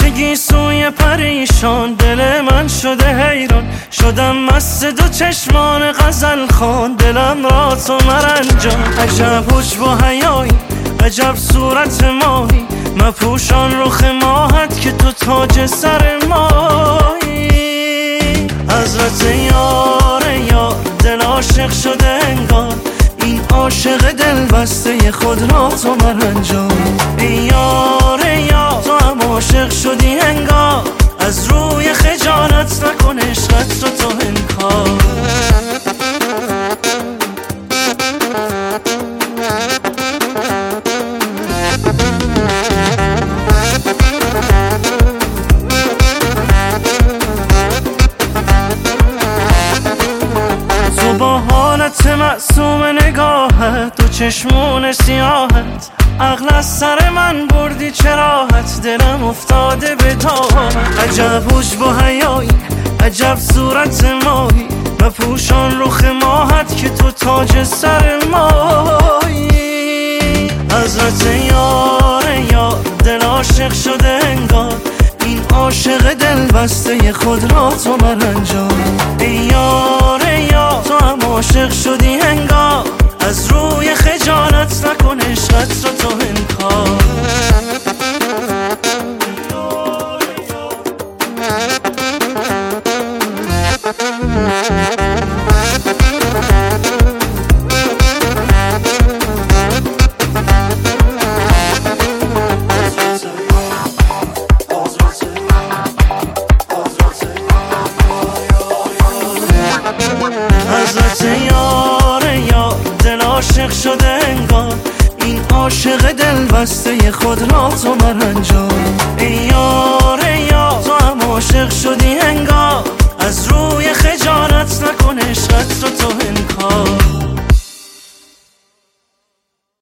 گی سوی پریشان، دل من شده حیران، شدم مست دو چشمان غزل خوان، دلم را تو مرنجان. عجب حجب و حیایی، عجب صورت ماهی، مپوشان رخ ماهت که تو تاج سر ماهی. حضرت یار یار، دل عاشق شده انگار، این عاشق دل بسته خود را تو مرنجان. ای یار یار، تو هم عاشق شدی انگار، از روی خجالت نکن عشقت رو تو انکار. تو با حالت معصوم نگاهت، دو چشمون سیاهت، عقل از سر من بردی چراحت، دلم افتاده به تاهت. عجب حجب و حیایی، عجب صورت ماهی، مپوشان رخ ماهت که تو تاج سر ماهی. حضرت یار یار، دل عاشق شده انگار، این عاشق دل بسته خود را تو مرنجان. ای یار یار، تو هم عاشق شدی انگار، از روی خجالت نکن عشقت رو تو انکار. حضرت یار یار، دل عاشق شده انگار، این عاشق دل بسته خود را تو مرنجان. ای یار